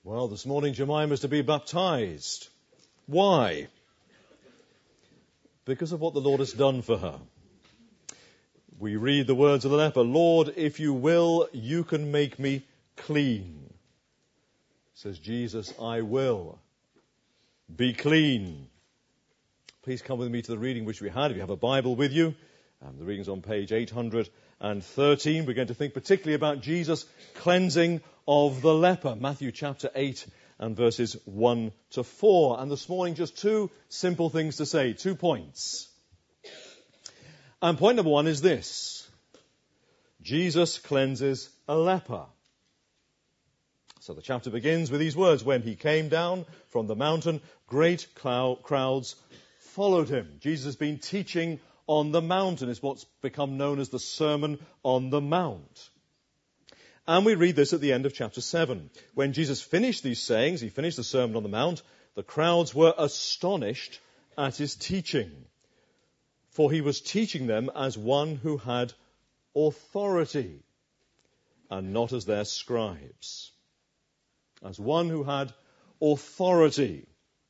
Well, this morning Jemima is to be baptized. Why? Because of what the Lord has done for her. We read the words of the leper, "Lord, if you will, you can make me clean." Says Jesus, "I will. Be clean." Please come with me to the reading which we had. If you have a Bible with you, the reading's on page 813. We're going to think particularly about Jesus' cleansing of the leper. Matthew chapter 8 and verses 1 to 4. And this morning, just two simple things to say, 2 points. And point number one is this: Jesus cleanses a leper. So the chapter begins with these words, "When he came down from the mountain, great crowds followed him." Jesus has been teaching on the mountain. It's what's become known as the Sermon on the Mount. And we read this at the end of chapter 7. When Jesus finished these sayings, he finished the Sermon on the Mount, the crowds were astonished at his teaching, for he was teaching them as one who had authority, and not as their scribes. As one who had authority.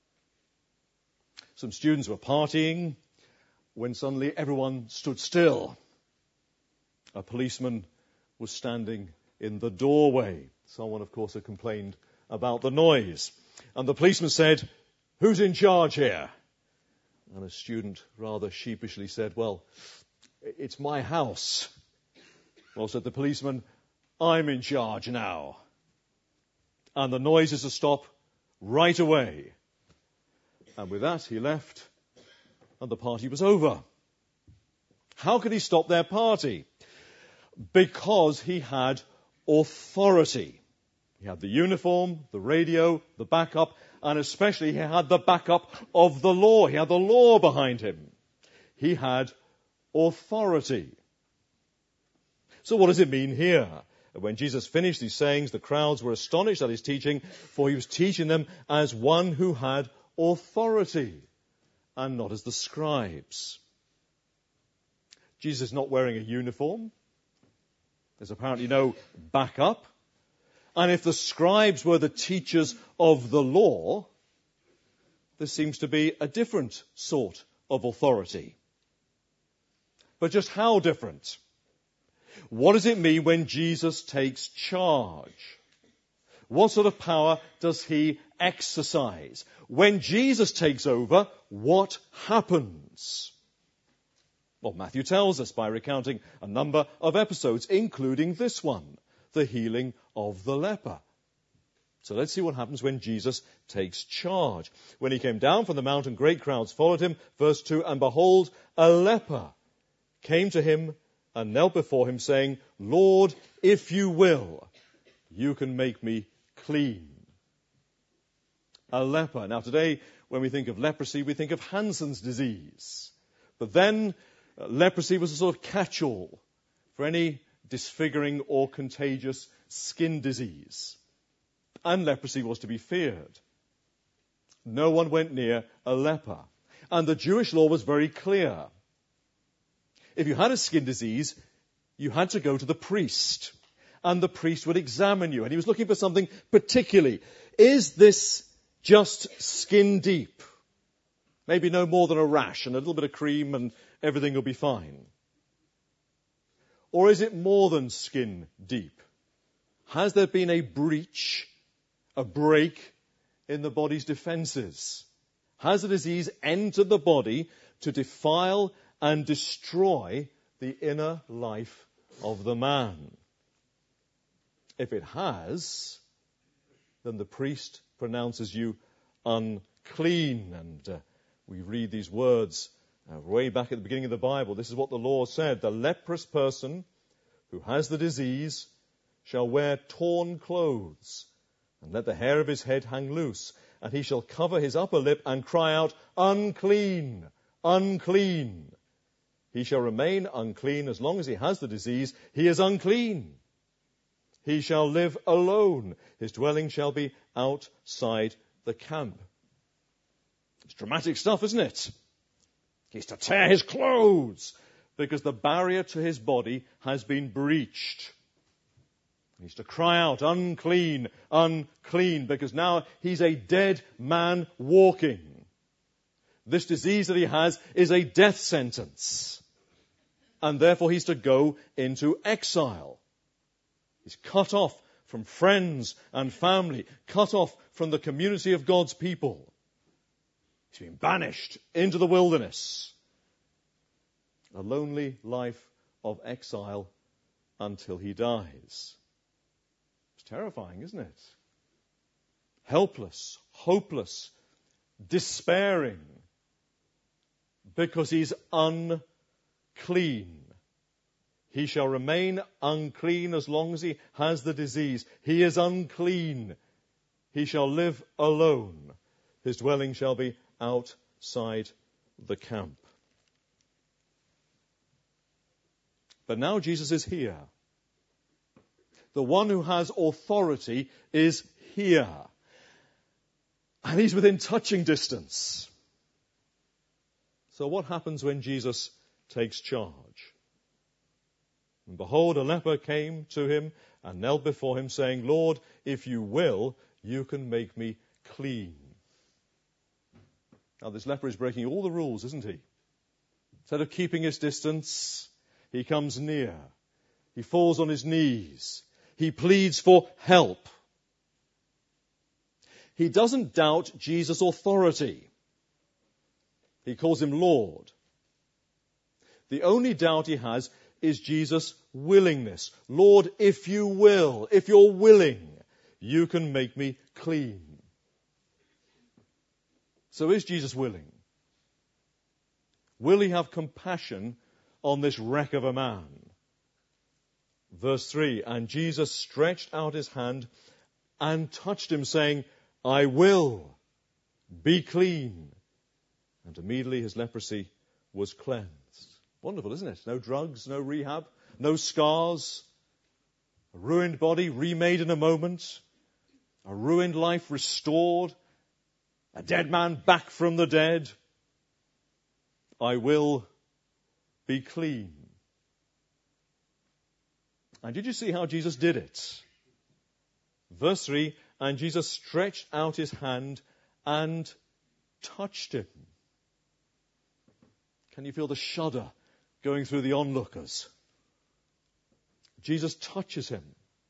Some students were partying when suddenly everyone stood still. A policeman was standing in the doorway. Someone, of course, had complained about the noise. And the policeman said, "Who's in charge here?" And a student rather sheepishly said, "Well, it's my house." "Well," said the policeman, "I'm in charge now." And the noise is to stop right away. And with that, he left, and the party was over. How could he stop their party? Because he had authority. He had the uniform, the radio, the backup, and especially he had the backup of the law. He had the law behind him. He had authority. So what does it mean here? When Jesus finished these sayings, the crowds were astonished at his teaching, for he was teaching them as one who had authority, and not as the scribes. Jesus is not wearing a uniform. There's apparently no backup. And if the scribes were the teachers of the law, there seems to be a different sort of authority. But just how different? What does it mean when Jesus takes charge? What sort of power does he exercise? When Jesus takes over, what happens? Well, Matthew tells us by recounting a number of episodes, including this one, the healing of the leper. So let's see what happens when Jesus takes charge. When he came down from the mountain, great crowds followed him. Verse 2, "And behold, a leper came to him and knelt before him, saying, 'Lord, if you will, you can make me clean.'" A leper. Now today, when we think of leprosy, we think of Hansen's disease. But then, leprosy was a sort of catch-all for any disfiguring or contagious skin disease. And leprosy was to be feared. No one went near a leper. And the Jewish law was very clear. If you had a skin disease, you had to go to the priest. And the priest would examine you. And he was looking for something particularly. Is this just skin deep? Maybe no more than a rash and a little bit of cream and everything will be fine. Or is it more than skin deep? Has there been a breach, a break in the body's defenses? Has the disease entered the body to defile and destroy the inner life of the man? If it has, then the priest pronounces you unclean. And we read these words way back at the beginning of the Bible. This is what the law said: "The leprous person who has the disease shall wear torn clothes, and let the hair of his head hang loose, and he shall cover his upper lip and cry out, 'Unclean, unclean.' He shall remain unclean as long as he has the disease. He is unclean. He shall live alone. His dwelling shall be outside the camp." It's dramatic stuff, isn't it? He's to tear his clothes because the barrier to his body has been breached. He's to cry out, unclean, unclean, because now he's a dead man walking. This disease that he has is a death sentence. And therefore he's to go into exile. He's cut off from friends and family, cut off from the community of God's people. He's been banished into the wilderness. A lonely life of exile until he dies. It's terrifying, isn't it? Helpless, hopeless, despairing, because he's unclean. He shall remain unclean as long as he has the disease. He is unclean. He shall live alone. His dwelling shall be outside the camp. But now Jesus is here. The one who has authority is here. And he's within touching distance. So what happens when Jesus takes charge? And behold, a leper came to him and knelt before him, saying, Lord, if you will, you can make me clean. Now this leper is breaking all the rules, isn't he? Instead of keeping his distance, he comes near. He falls on his knees. He pleads for help. He doesn't doubt Jesus' authority. He calls him Lord. The only doubt he has is Jesus' willingness. Lord, if you will, if you're willing, you can make me clean. So is Jesus willing? Will he have compassion on this wreck of a man? Verse 3, and Jesus stretched out his hand and touched him, saying, I will, be clean. And immediately his leprosy was cleansed. Wonderful, isn't it? No drugs, no rehab, no scars. A ruined body remade in a moment. A ruined life restored. A dead man back from the dead. I will be clean. And did you see how Jesus did it? Verse 3, and Jesus stretched out his hand and touched him. Can you feel the shudder going through the onlookers? Jesus touches him.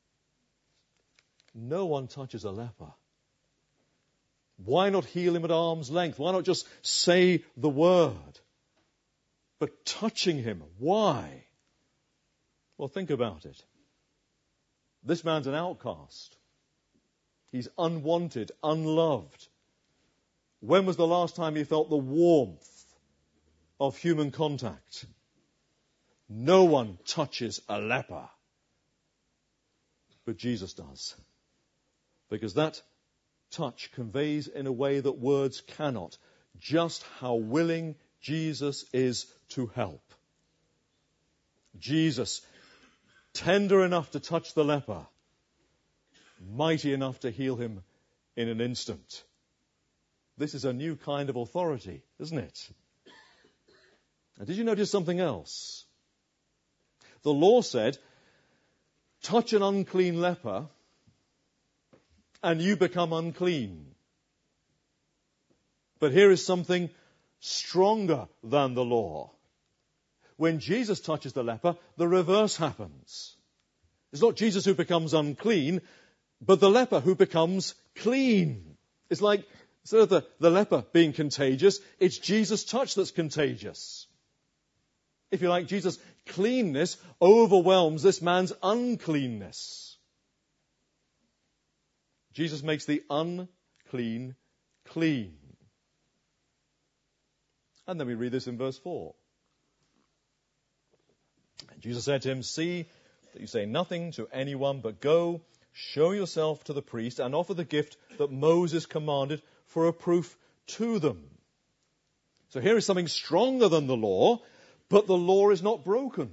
No one touches a leper. Why not heal him at arm's length? Why not just say the word? But touching him, why? Well, think about it. This man's an outcast. He's unwanted, unloved. When was the last time he felt the warmth of human contact? No one touches a leper. But Jesus does. Because that touch conveys in a way that words cannot just how willing Jesus is to help. Jesus, tender enough to touch the leper, mighty enough to heal him in an instant. This is a new kind of authority, isn't it? And did you notice something else? The law said, touch an unclean leper and you become unclean. But here is something stronger than the law. When Jesus touches the leper, the reverse happens. It's not Jesus who becomes unclean, but the leper who becomes clean. It's like, instead of the leper being contagious, it's Jesus' touch that's contagious. If you like, Jesus' cleanness overwhelms this man's uncleanness. Jesus makes the unclean clean. And then we read this in verse 4. And Jesus said to him, see that you say nothing to anyone, but go, show yourself to the priest, and offer the gift that Moses commanded for a proof to them. So here is something stronger than the law, but the law is not broken.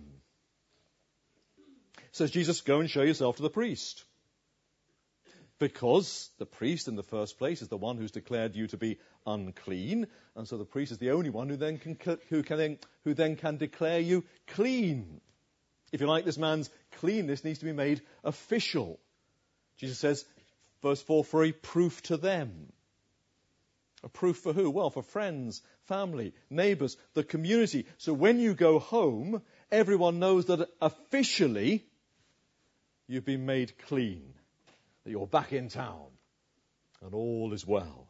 Says Jesus, go and show yourself to the priest. Because the priest in the first place is the one who's declared you to be unclean, and so the priest is the only one who then can declare you clean. If you like, this man's cleanness needs to be made official. Jesus says, verse 4, for a proof to them. A proof for who? Well, for friends, family, neighbours, the community. So when you go home, everyone knows that officially you've been made clean, that you're back in town, and all is well.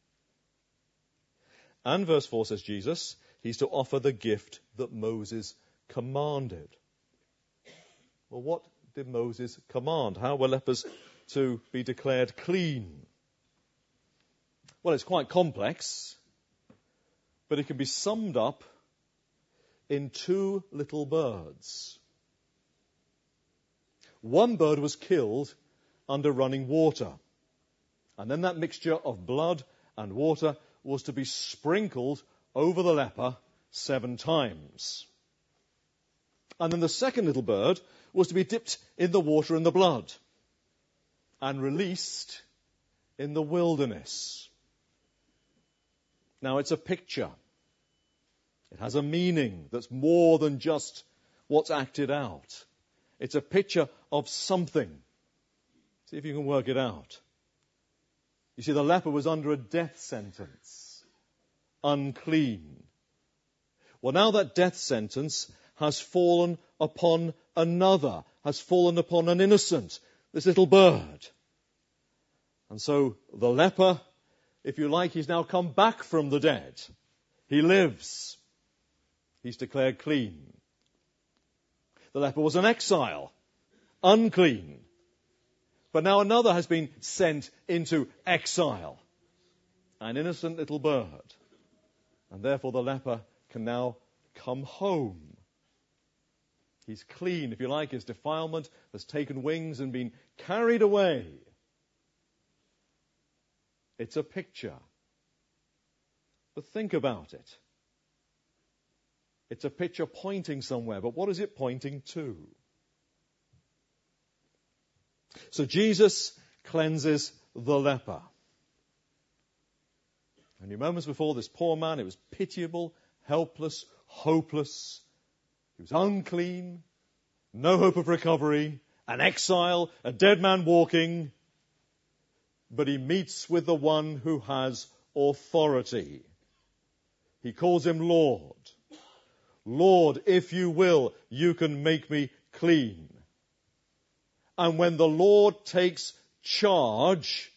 And verse 4 says Jesus, he's to offer the gift that Moses commanded. Well, what did Moses command? How were lepers to be declared clean? Well, it's quite complex, but it can be summed up in 2 little birds. One bird was killed under running water, and then that mixture of blood and water was to be sprinkled over the leper 7 times. And then the second little bird was to be dipped in the water and the blood and released in the wilderness. Now, it's a picture. It has a meaning that's more than just what's acted out. It's a picture of something. See if you can work it out. You see, the leper was under a death sentence. Unclean. Well, now that death sentence has fallen upon another, has fallen upon an innocent, this little bird. And so the leper, if you like, he's now come back from the dead. He lives. He's declared clean. The leper was an exile, unclean. But now another has been sent into exile, an innocent little bird. And therefore the leper can now come home. He's clean, if you like. His defilement has taken wings and been carried away. It's a picture. But think about it. It's a picture pointing somewhere, but what is it pointing to? So Jesus cleanses the leper. Only moments before, this poor man, it was pitiable, helpless, hopeless. He was unclean, no hope of recovery, an exile, a dead man walking. But he meets with the one who has authority. He calls him Lord. Lord, if you will, you can make me clean. And when the Lord takes charge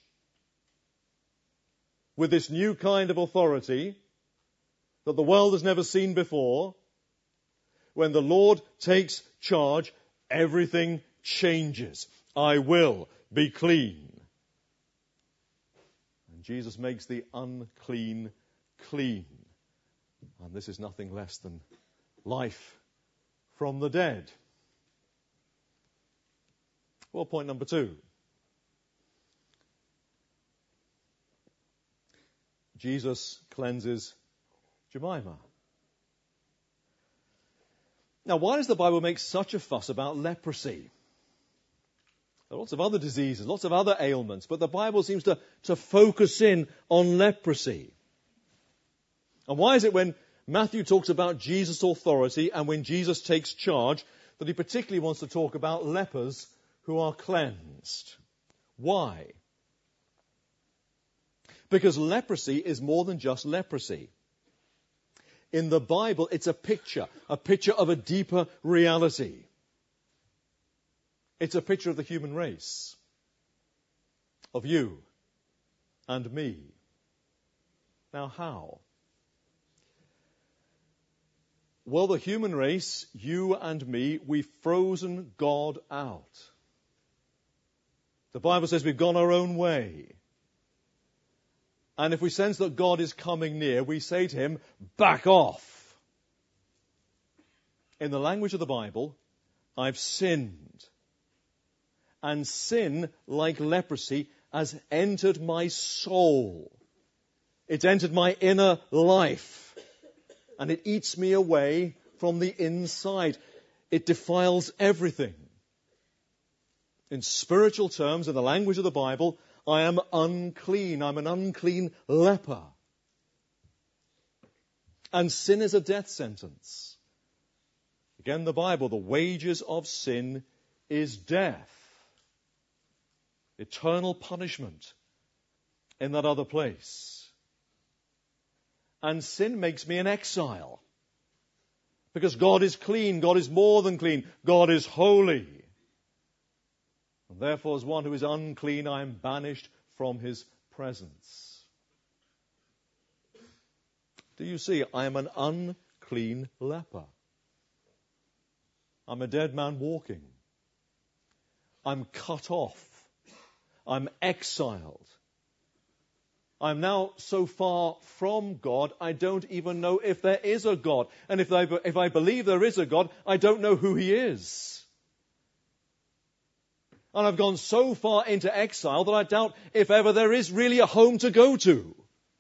with this new kind of authority that the world has never seen before, when the Lord takes charge, everything changes. I will be clean. And Jesus makes the unclean clean. And this is nothing less than life from the dead. Well, point number 2. Jesus cleanses Jemima. Now, why does the Bible make such a fuss about leprosy? There are lots of other diseases, lots of other ailments, but the Bible seems to focus in on leprosy. And why is it when Matthew talks about Jesus' authority and when Jesus takes charge that he particularly wants to talk about lepers who are cleansed? Why? Because leprosy is more than just leprosy. In the Bible, it's a picture of a deeper reality. It's a picture of the human race, of you and me. Now, how? Well, the human race, you and me, we've frozen God out. The Bible says we've gone our own way. And if we sense that God is coming near, we say to him, back off. In the language of the Bible, I've sinned. And sin, like leprosy, has entered my soul. It's entered my inner life. And it eats me away from the inside. It defiles everything. In spiritual terms, in the language of the Bible, I am unclean. I'm an unclean leper. And sin is a death sentence. Again, the Bible, the wages of sin is death. Eternal punishment in that other place. And sin makes me an exile. Because God is clean, God is more than clean, God is holy. And therefore, as one who is unclean, I am banished from his presence. Do you see? I am an unclean leper. I'm a dead man walking. I'm cut off. I'm exiled. I'm now so far from God, I don't even know if there is a God. And if I believe there is a God, I don't know who he is. And I've gone so far into exile that I doubt if ever there is really a home to go to.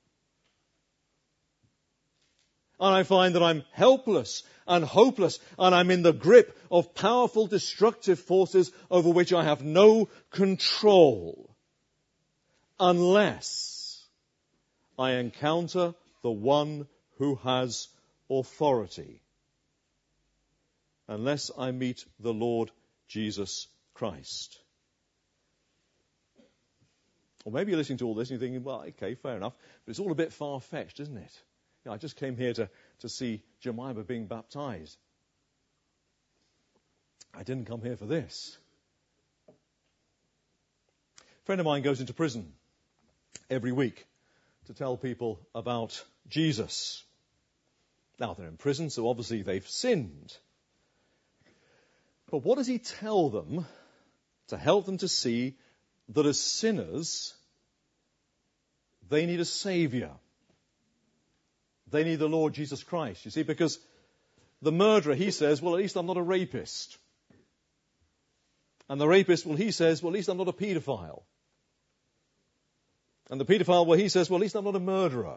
And I find that I'm helpless and hopeless, and I'm in the grip of powerful destructive forces over which I have no control, unless I encounter the one who has authority, unless I meet the Lord Jesus Christ. Or maybe you're listening to all this and you're thinking, well, okay, fair enough, but it's all a bit far-fetched, isn't it? You know, I just came here to see Jemima being baptized. I didn't come here for this. A friend of mine goes into prison every week to tell people about Jesus. Now, they're in prison, so obviously they've sinned. But what does he tell them to help them to see that as sinners, they need a Saviour? They need the Lord Jesus Christ, you see, because the murderer, he says, well, at least I'm not a rapist. And the rapist, well, he says, well, at least I'm not a paedophile. And the paedophile, well, he says, well, at least I'm not a murderer.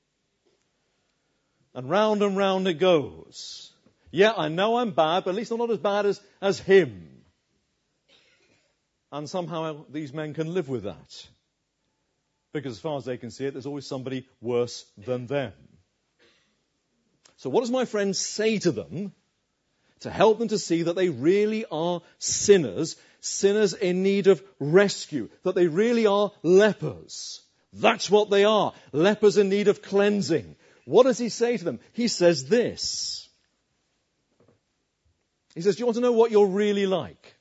And round it goes. Yeah, I know I'm bad, but at least I'm not as bad as him. And somehow these men can live with that. Because as far as they can see it, there's always somebody worse than them. So what does my friend say to them to help them to see that they really are sinners, sinners in need of rescue, that they really are lepers? That's what they are, lepers in need of cleansing. What does he say to them? He says this. He says, do you want to know what you're really like?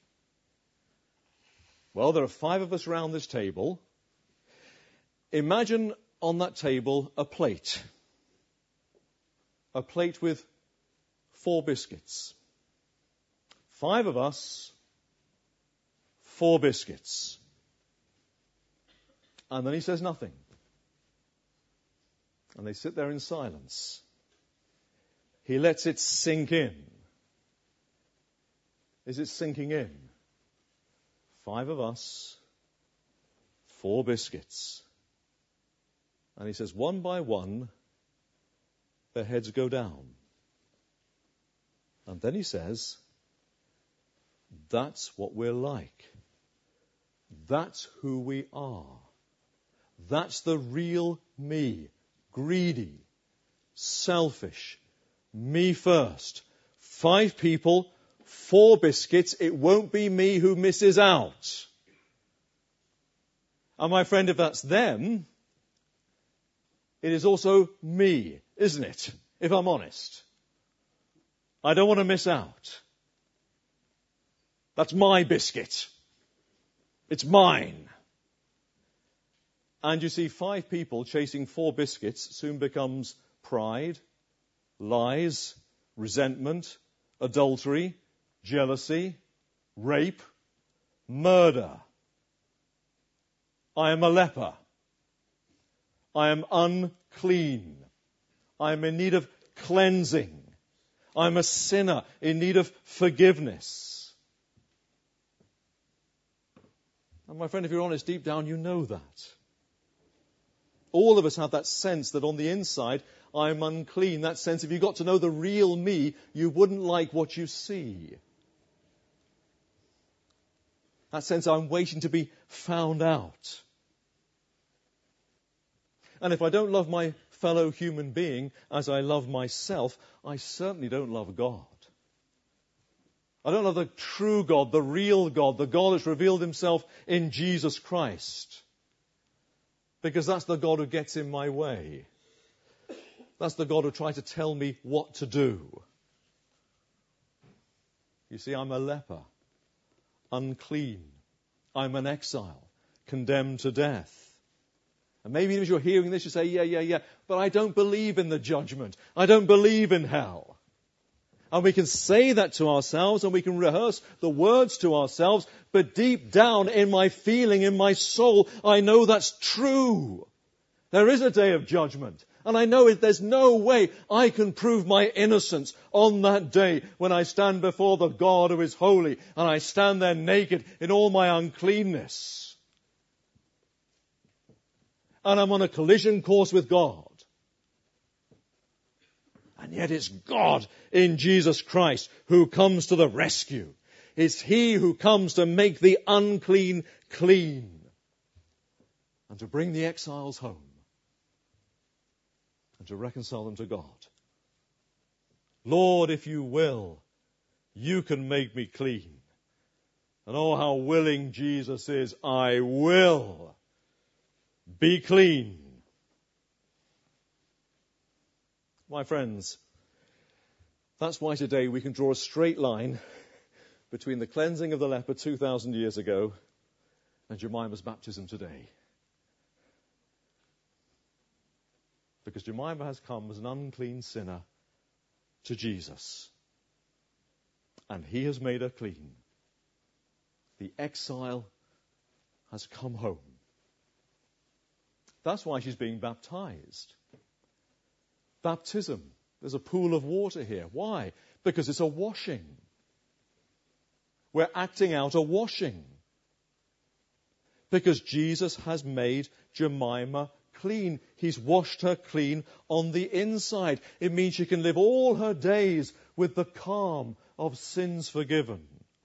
Well, there are 5 of us around this table. Imagine on that table a plate. A plate with 4 biscuits. 5 of us, 4 biscuits. And then he says nothing. And they sit there in silence. He lets it sink in. Is it sinking in? 5 of us, 4 biscuits. And he says, one by one, their heads go down. And then he says, that's what we're like. That's who we are. That's the real me. Greedy, selfish, me first. 5 people, 4 biscuits. It won't be me who misses out. And my friend, if that's them, it is also me, isn't it? If I'm honest. I don't want to miss out. That's my biscuit. It's mine. And you see, 5 people chasing 4 biscuits soon becomes pride, lies, resentment, adultery, jealousy, rape, murder. I am a leper. I am unclean. I am in need of cleansing. I'm a sinner in need of forgiveness. And my friend, if you're honest, deep down you know that. All of us have that sense that on the inside, I'm unclean. That sense, if you got to know the real me, you wouldn't like what you see. That sense, I'm waiting to be found out. And if I don't love my fellow human being as I love myself, I certainly don't love God. I don't love the true God, the real God, the God that's revealed himself in Jesus Christ. Because that's the God who gets in my way. That's the God who tries to tell me what to do. You see, I'm a leper, unclean. I'm an exile, condemned to death. And maybe as you're hearing this, you say, yeah, but I don't believe in the judgment. I don't believe in hell. And we can say that to ourselves and we can rehearse the words to ourselves, but deep down in my feeling, in my soul, I know that's true. There is a day of judgment. And I know there's no way I can prove my innocence on that day when I stand before the God who is holy and I stand there naked in all my uncleanness. And I'm on a collision course with God. And yet it's God in Jesus Christ who comes to the rescue. It's He who comes to make the unclean clean and to bring the exiles home and to reconcile them to God. Lord, if you will, you can make me clean. And oh, how willing Jesus is. I will be clean. My friends, that's why today we can draw a straight line between the cleansing of the leper 2,000 years ago and Jemima's baptism today. Because Jemima has come as an unclean sinner to Jesus. And He has made her clean. The exile has come home. That's why she's being baptized. Baptism. There's a pool of water here. Why? Because it's a washing. We're acting out a washing. Because Jesus has made Jemima clean. He's washed her clean on the inside. It means she can live all her days with the calm of sins forgiven.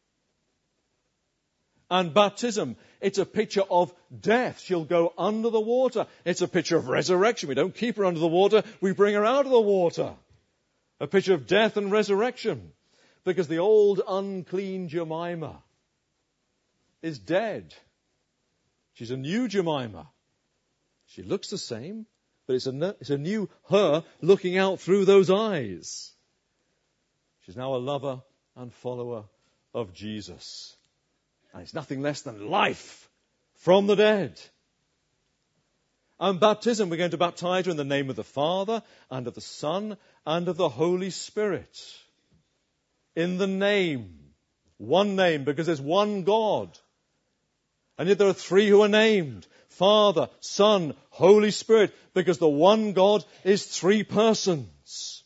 And baptism, it's a picture of death. She'll go under the water. It's a picture of resurrection. We don't keep her under the water. We bring her out of the water. A picture of death and resurrection. Because the old unclean Jemima is dead. She's a new Jemima. She looks the same, but it's a new her looking out through those eyes. She's now a lover and follower of Jesus. And it's nothing less than life from the dead. And baptism, we're going to baptize her in the name of the Father and of the Son and of the Holy Spirit. In the name. One name, because there's one God. And yet there are three who are named. Father, Son, Holy Spirit. Because the one God is three persons.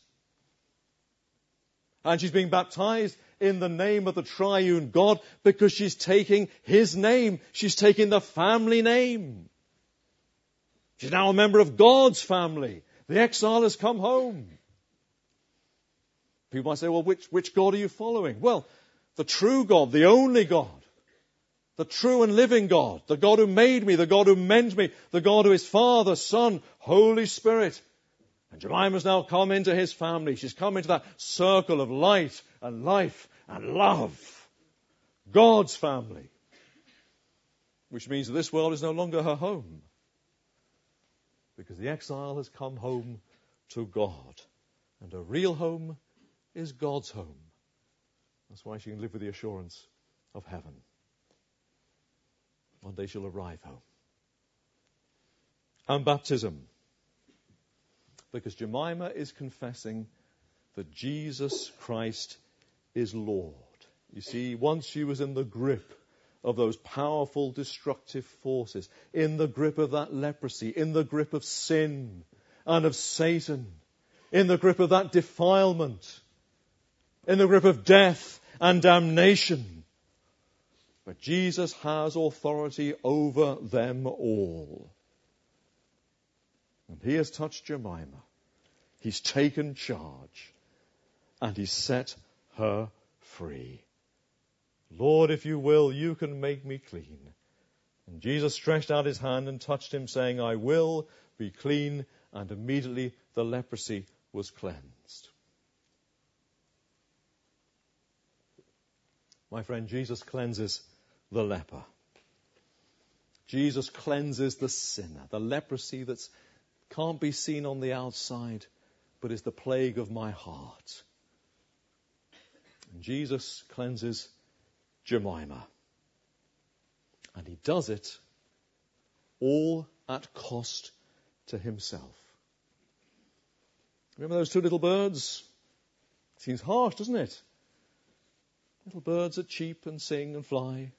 And she's being baptized in the name of the triune God because she's taking His name. She's taking the family name. She's now a member of God's family. The exile has come home. People might say, well, which God are you following? Well, the true God, the only God, the true and living God, the God who made me, the God who meant me, the God who is Father, Son, Holy Spirit. And Jemima's now come into His family. She's come into that circle of light and life and love. God's family. Which means that this world is no longer her home. Because the exile has come home to God. And her real home is God's home. That's why she can live with the assurance of heaven. One day she'll arrive home. And baptism. Because Jemima is confessing that Jesus Christ is Lord. You see, once she was in the grip of those powerful destructive forces, in the grip of that leprosy, in the grip of sin and of Satan, in the grip of that defilement, in the grip of death and damnation. But Jesus has authority over them all. And He has touched Jemima. He's taken charge. And He's set her free. Lord, if you will, you can make me clean. And Jesus stretched out His hand and touched him, saying, I will be clean. And immediately the leprosy was cleansed. My friend, Jesus cleanses the leper. Jesus cleanses the sinner. The leprosy that can't be seen on the outside, but is the plague of my heart. And Jesus cleanses Jemima. And he does it all at cost to himself. Remember those two little birds? Seems harsh, doesn't it? Little birds that cheep and sing and fly.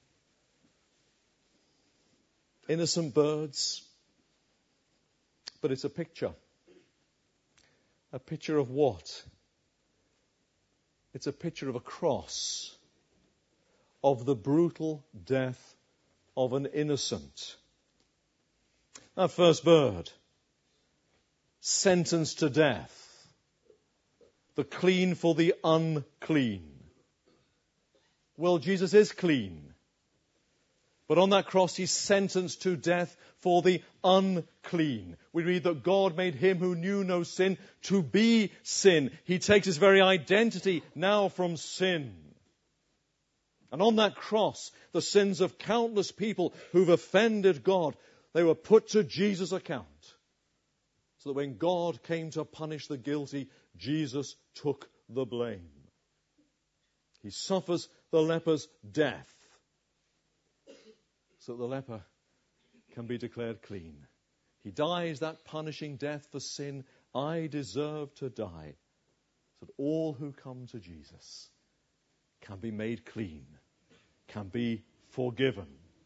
Innocent birds. But it's a picture. A picture of what? It's a picture of a cross. Of the brutal death of an innocent. That first bird, sentenced to death. The clean for the unclean. Well, Jesus is clean. But on that cross, he's sentenced to death for the unclean. We read that God made him who knew no sin to be sin. He takes his very identity now from sin. And on that cross, the sins of countless people who've offended God, they were put to Jesus' account. So that when God came to punish the guilty, Jesus took the blame. He suffers the leper's death so that the leper can be declared clean. He dies that punishing death for sin I deserve to die, so that all who come to Jesus can be made clean, can be forgiven.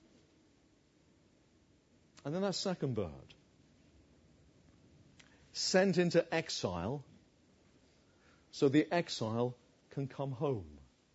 And then that second bird, sent into exile, so the exile can come home.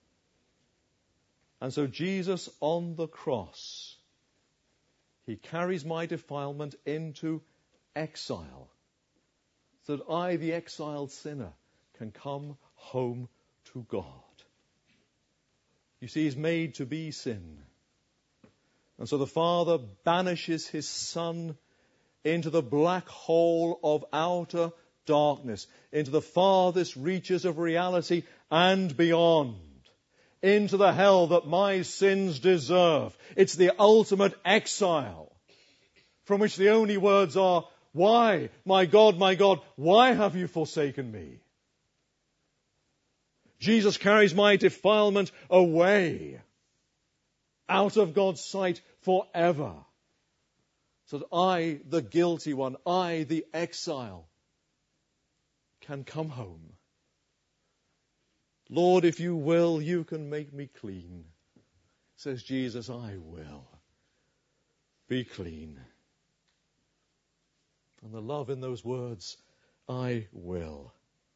And so Jesus on the cross, he carries my defilement into exile, so that I, the exiled sinner, can come home to God. You see, he's made to be sin. And so the Father banishes his Son into the black hole of outer darkness, into the farthest reaches of reality and beyond, into the hell that my sins deserve. It's the ultimate exile, from which the only words are, why, my God, why have you forsaken me? Jesus carries my defilement away, out of God's sight forever, so that I, the guilty one, I, the exile, can come home. Lord, if you will, you can make me clean. Says Jesus, I will be clean. And the love in those words, I will.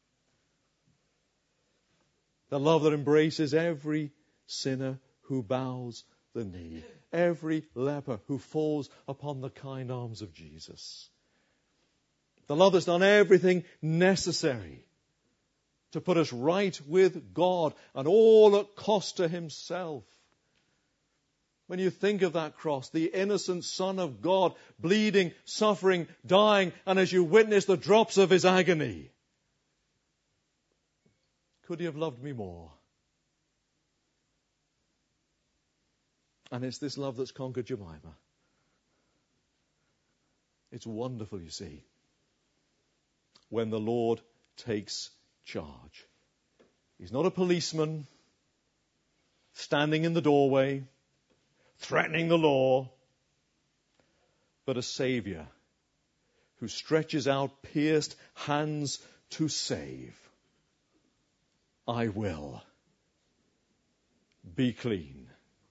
The love that embraces every sinner who bows the knee, every leper who falls upon the kind arms of Jesus. The love that's done everything necessary to put us right with God, and all at cost to himself. When you think of that cross, the innocent Son of God, bleeding, suffering, dying, and as you witness the drops of his agony, could he have loved me more? And it's this love that's conquered Jemima. It's wonderful, you see, when the Lord takes charge. He's not a policeman standing in the doorway, threatening the law, but a Saviour who stretches out pierced hands to save. I will be clean.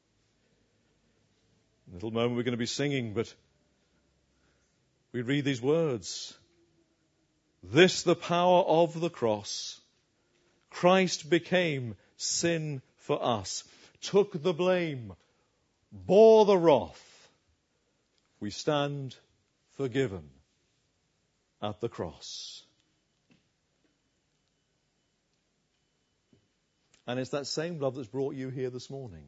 In a little moment we're going to be singing, but we read these words. This the power of the cross. Christ became sin for us, took the blame, bore the wrath. We stand forgiven at the cross. And it's that same love that's brought you here this morning.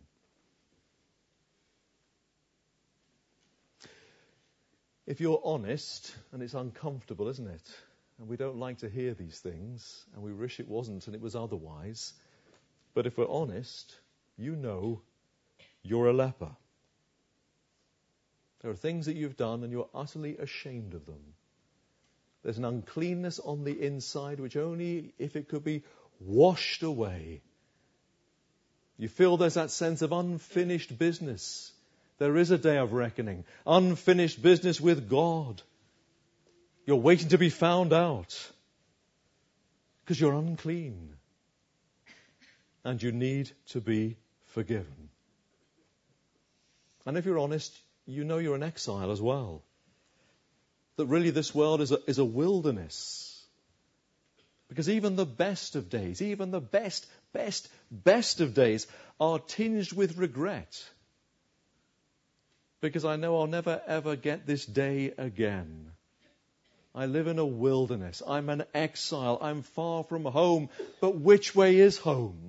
If you're honest, and it's uncomfortable, isn't it? And we don't like to hear these things, and we wish it wasn't and it was otherwise. But if we're honest, you know you're a leper. There are things that you've done and you're utterly ashamed of them. There's an uncleanness on the inside which only if it could be washed away. You feel there's that sense of unfinished business. There is a day of reckoning. Unfinished business with God. You're waiting to be found out. Because you're unclean. And you need to be forgiven. And if you're honest, you know you're an exile as well. That really this world is a wilderness. Because even the best of days, even the best of days are tinged with regret. Because I know I'll never ever get this day again. I live in a wilderness. I'm an exile. I'm far from home. But which way is home?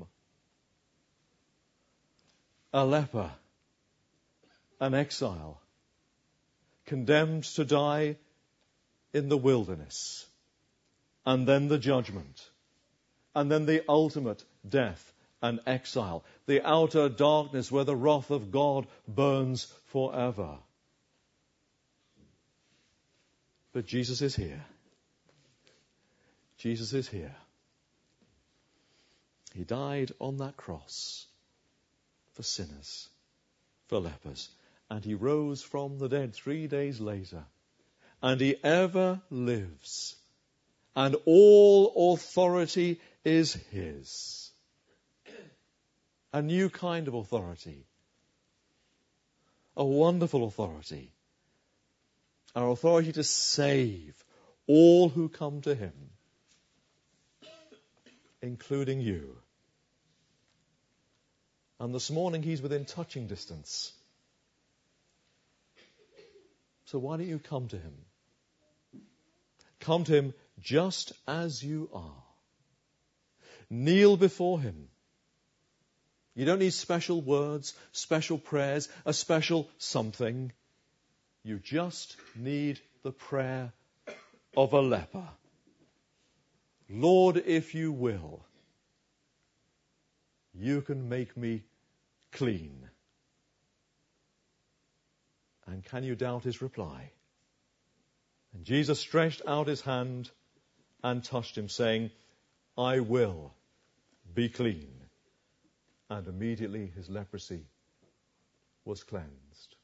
A leper. An exile. Condemned to die in the wilderness. And then the judgment. And then the ultimate death and exile. The outer darkness where the wrath of God burns forever. But Jesus is here. Jesus is here. He died on that cross for sinners, for lepers. And he rose from the dead 3 days later. And he ever lives. And all authority is his. A new kind of authority. A wonderful authority. Our authority to save all who come to him, including you. And this morning he's within touching distance. So why don't you come to him? Come to him just as you are. Kneel before him. You don't need special words, special prayers, a special something. You just need the prayer of a leper. Lord, if you will, you can make me clean. And can you doubt his reply? And Jesus stretched out his hand and touched him, saying, I will be clean. And immediately his leprosy was cleansed.